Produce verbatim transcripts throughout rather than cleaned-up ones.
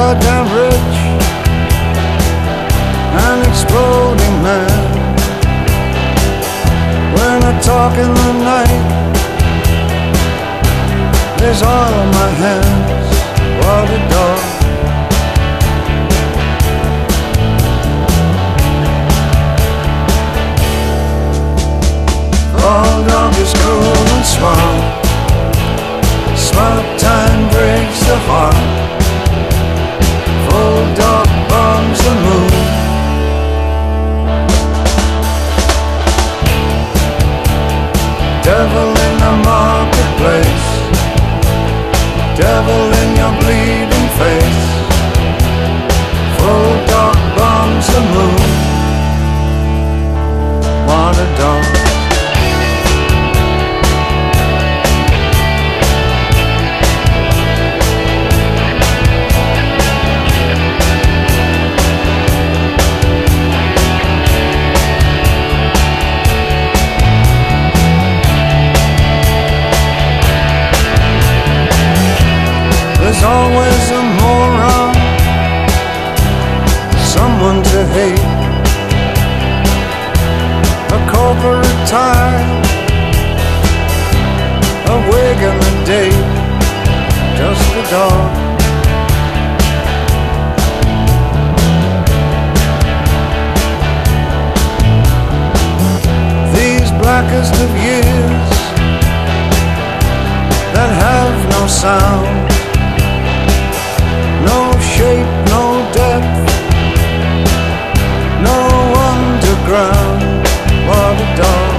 goddamn rich, an exploding man. When I talk in the night, there's oil on my hands. What a dog. All dog is cool and smart. Smart time breaks the heart. Full dog bombs the moon. Devil in the marketplace, devil in your bleeding face. Full dog bombs the moon. What a dog. There's always a moron, someone to hate, a corporate tie, a wig and a date, just a dog. These blackest of years that have no sound, no shape, no depth, no underground. What a dog.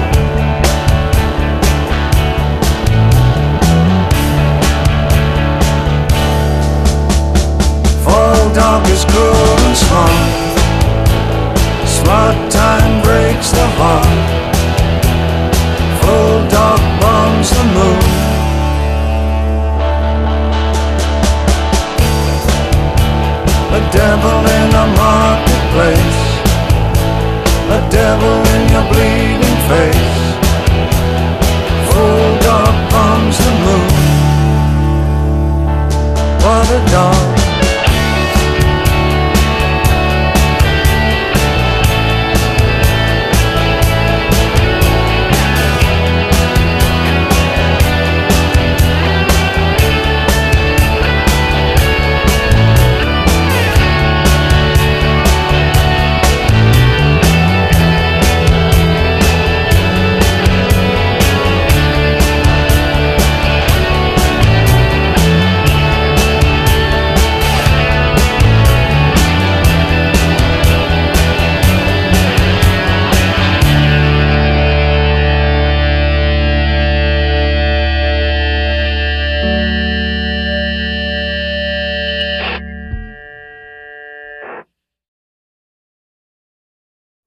Full dog is cool and smart. Smart time breaks the heart. Full dog bombs the moon. A devil in a marketplace, a devil in your bleeding face. Full dog bombs the moon. What a dog.